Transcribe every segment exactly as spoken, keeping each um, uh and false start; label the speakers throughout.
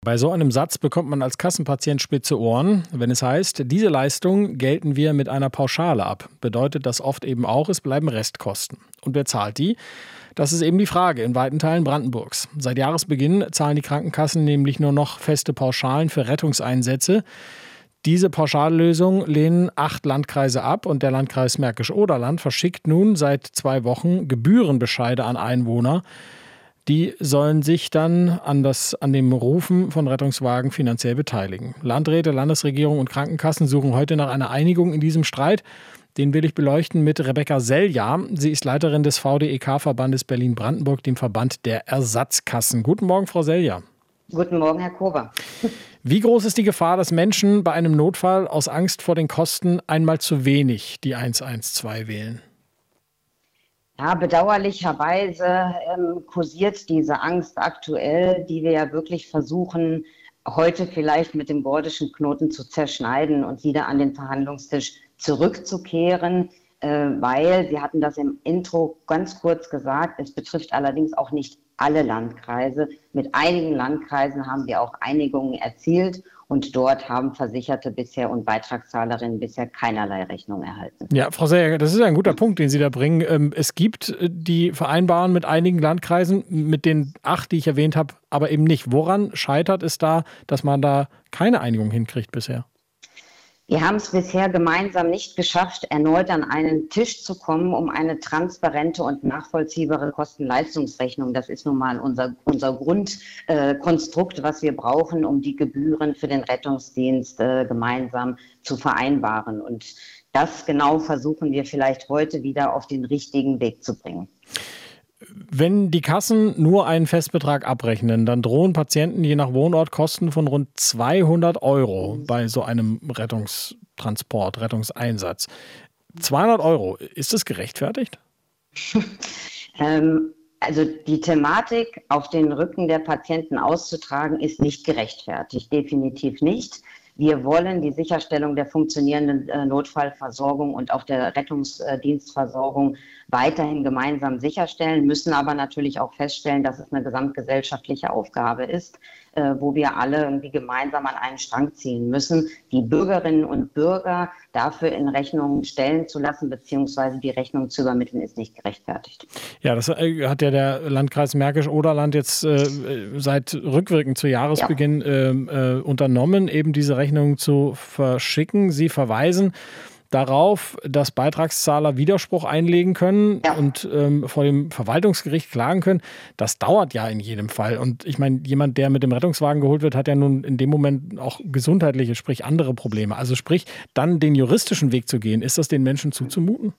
Speaker 1: Bei so einem Satz bekommt man als Kassenpatient spitze Ohren, wenn es heißt, diese Leistung gelten wir mit einer Pauschale ab. Bedeutet das oft eben auch, es bleiben Restkosten. Und wer zahlt die? Das ist eben die Frage in weiten Teilen Brandenburgs. Seit Jahresbeginn zahlen die Krankenkassen nämlich nur noch feste Pauschalen für Rettungseinsätze. Diese Pauschallösung lehnen acht Landkreise ab und der Landkreis Märkisch-Oderland verschickt nun seit zwei Wochen Gebührenbescheide an Einwohner. Die sollen sich dann an, das, an dem Rufen von Rettungswagen finanziell beteiligen. Landräte, Landesregierung und Krankenkassen suchen heute nach einer Einigung in diesem Streit. Den will ich beleuchten mit Rebecca Selja. Sie ist Leiterin des V D E K-Verbandes Berlin-Brandenburg, dem Verband der Ersatzkassen. Guten Morgen, Frau Selja.
Speaker 2: Guten Morgen, Herr Kober.
Speaker 1: Wie groß ist die Gefahr, dass Menschen bei einem Notfall aus Angst vor den Kosten einmal zu wenig die eins eins zwei wählen?
Speaker 2: Ja, bedauerlicherweise ähm, kursiert diese Angst aktuell, die wir ja wirklich versuchen, heute vielleicht mit dem gordischen Knoten zu zerschneiden und wieder an den Verhandlungstisch zurückzukehren, äh, weil, Sie hatten das im Intro ganz kurz gesagt, es betrifft allerdings auch nicht alle Landkreise. Mit einigen Landkreisen haben wir auch Einigungen erzielt und dort haben Versicherte bisher und Beitragszahlerinnen bisher keinerlei Rechnung erhalten.
Speaker 1: Ja, Frau Selja, das ist ein guter Punkt, den Sie da bringen. Es gibt die Vereinbarungen mit einigen Landkreisen, mit den acht, die ich erwähnt habe, aber eben nicht. Woran scheitert es da, dass man da keine Einigung hinkriegt bisher?
Speaker 2: Wir haben es bisher gemeinsam nicht geschafft, erneut an einen Tisch zu kommen, um eine transparente und nachvollziehbare Kosten-Leistungsrechnung, das ist nun mal unser, unser Grundkonstrukt, äh, was wir brauchen, um die Gebühren für den Rettungsdienst äh, gemeinsam zu vereinbaren. Und das genau versuchen wir vielleicht heute wieder auf den richtigen Weg zu bringen.
Speaker 1: Wenn die Kassen nur einen Festbetrag abrechnen, dann drohen Patienten je nach Wohnort Kosten von rund zweihundert Euro bei so einem Rettungstransport, Rettungseinsatz. zweihundert Euro, ist das gerechtfertigt?
Speaker 2: ähm, also die Thematik auf den Rücken der Patienten auszutragen, ist nicht gerechtfertigt, definitiv nicht. Wir wollen die Sicherstellung der funktionierenden äh, Notfallversorgung und auch der Rettungsdienstversorgung weiterhin gemeinsam sicherstellen, müssen aber natürlich auch feststellen, dass es eine gesamtgesellschaftliche Aufgabe ist, äh, wo wir alle irgendwie gemeinsam an einen Strang ziehen müssen, die Bürgerinnen und Bürger dafür in Rechnung stellen zu lassen, beziehungsweise die Rechnung zu übermitteln, ist nicht gerechtfertigt.
Speaker 1: Ja, das hat ja der Landkreis Märkisch-Oderland jetzt äh, seit rückwirkend zu Jahresbeginn ja. äh, äh, unternommen, eben diese Rechnung zu verschicken. Sie verweisen darauf, dass Beitragszahler Widerspruch einlegen können ja. und ähm, vor dem Verwaltungsgericht klagen können. Das dauert ja in jedem Fall. Und ich meine, jemand, der mit dem Rettungswagen geholt wird, hat ja nun in dem Moment auch gesundheitliche, sprich andere Probleme. Also sprich, dann den juristischen Weg zu gehen, ist das den Menschen zuzumuten?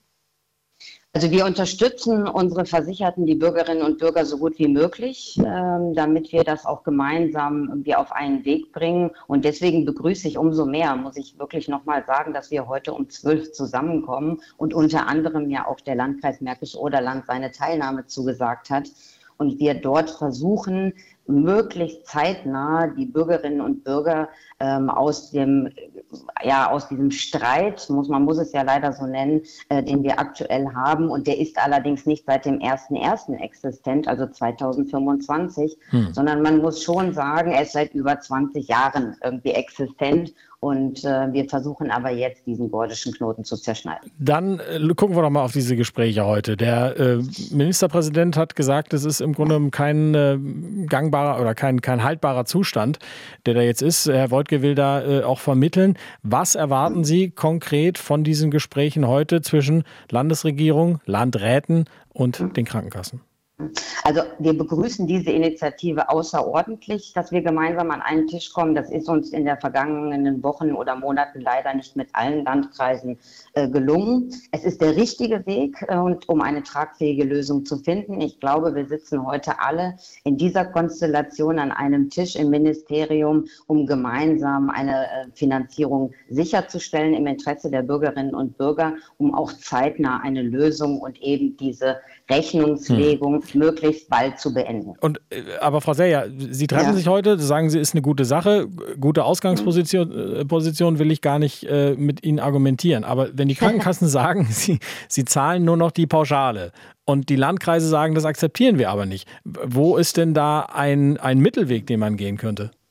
Speaker 2: Also wir unterstützen unsere Versicherten, die Bürgerinnen und Bürger so gut wie möglich, ähm, damit wir das auch gemeinsam irgendwie auf einen Weg bringen. Und deswegen begrüße ich umso mehr, muss ich wirklich nochmal sagen, dass wir heute um zwölf zusammenkommen und unter anderem ja auch der Landkreis Märkisch-Oderland seine Teilnahme zugesagt hat. Und wir dort versuchen, möglichst zeitnah die Bürgerinnen und Bürger ähm, aus dem, ja, aus diesem Streit, muss, man muss es ja leider so nennen, äh, den wir aktuell haben. Und der ist allerdings nicht seit dem ersten ersten existent, also zweitausendfünfundzwanzig, hm. sondern man muss schon sagen, er ist seit über zwanzig Jahren irgendwie existent. Und äh, wir versuchen aber jetzt, diesen gordischen Knoten zu zerschneiden.
Speaker 1: Dann äh, gucken wir doch mal auf diese Gespräche heute. Der äh, Ministerpräsident hat gesagt, es ist im Grunde kein äh, gangbarer oder kein, kein haltbarer Zustand, der da jetzt ist. Herr Woidke will da äh, auch vermitteln. Was erwarten Sie konkret von diesen Gesprächen heute zwischen Landesregierung, Landräten und den Krankenkassen?
Speaker 2: Also wir begrüßen diese Initiative außerordentlich, dass wir gemeinsam an einen Tisch kommen. Das ist uns in den vergangenen Wochen oder Monaten leider nicht mit allen Landkreisen äh, gelungen. Es ist der richtige Weg, äh, und um eine tragfähige Lösung zu finden. Ich glaube, wir sitzen heute alle in dieser Konstellation an einem Tisch im Ministerium, um gemeinsam eine äh, Finanzierung sicherzustellen im Interesse der Bürgerinnen und Bürger, um auch zeitnah eine Lösung und eben diese Rechnungslegung hm. möglichst bald zu beenden.
Speaker 1: Und, aber Frau Selja, Sie treffen ja. sich heute, sagen Sie, ist eine gute Sache, gute Ausgangsposition äh, Position will ich gar nicht äh, mit Ihnen argumentieren. Aber wenn die Krankenkassen sagen, sie, sie zahlen nur noch die Pauschale und die Landkreise sagen, das akzeptieren wir aber nicht, wo ist denn da ein, ein Mittelweg, den man gehen könnte?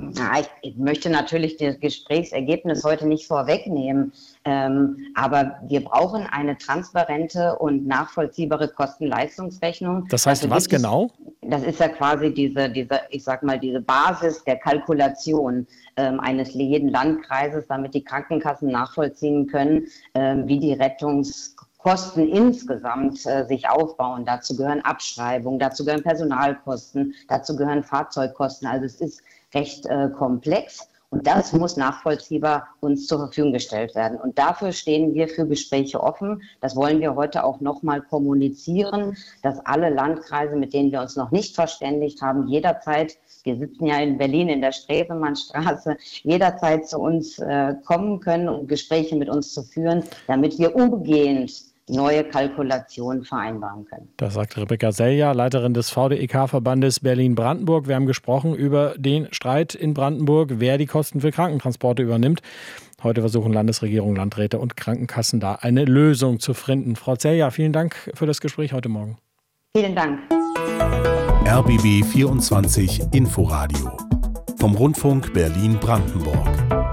Speaker 2: Ja, ich, ich möchte natürlich das Gesprächsergebnis heute nicht vorwegnehmen, ähm, aber wir brauchen eine transparente und nachvollziehbare Kosten-Leistungsrechnung.
Speaker 1: Das heißt,
Speaker 2: Dafür
Speaker 1: was
Speaker 2: gibt es-
Speaker 1: genau?
Speaker 2: Das ist ja quasi diese, diese, ich sag mal, diese Basis der Kalkulation ähm, eines jeden Landkreises, damit die Krankenkassen nachvollziehen können, ähm, wie die Rettungskosten insgesamt äh, sich aufbauen. Dazu gehören Abschreibungen, dazu gehören Personalkosten, dazu gehören Fahrzeugkosten. Also es ist recht äh, komplex. Und das muss nachvollziehbar uns zur Verfügung gestellt werden. Und dafür stehen wir für Gespräche offen. Das wollen wir heute auch nochmal kommunizieren, dass alle Landkreise, mit denen wir uns noch nicht verständigt haben, jederzeit, wir sitzen ja in Berlin in der Stresemannstraße, jederzeit zu uns äh, kommen können, um Gespräche mit uns zu führen, damit wir umgehend neue Kalkulationen vereinbaren können.
Speaker 1: Das sagt Rebecca Selja, Leiterin des V D E K-Verbandes Berlin-Brandenburg. Wir haben gesprochen über den Streit in Brandenburg, wer die Kosten für Krankentransporte übernimmt. Heute versuchen Landesregierung, Landräte und Krankenkassen da eine Lösung zu finden. Frau Selja, vielen Dank für das Gespräch heute Morgen.
Speaker 2: Vielen Dank.
Speaker 3: R B B vierundzwanzig Inforadio vom Rundfunk Berlin-Brandenburg.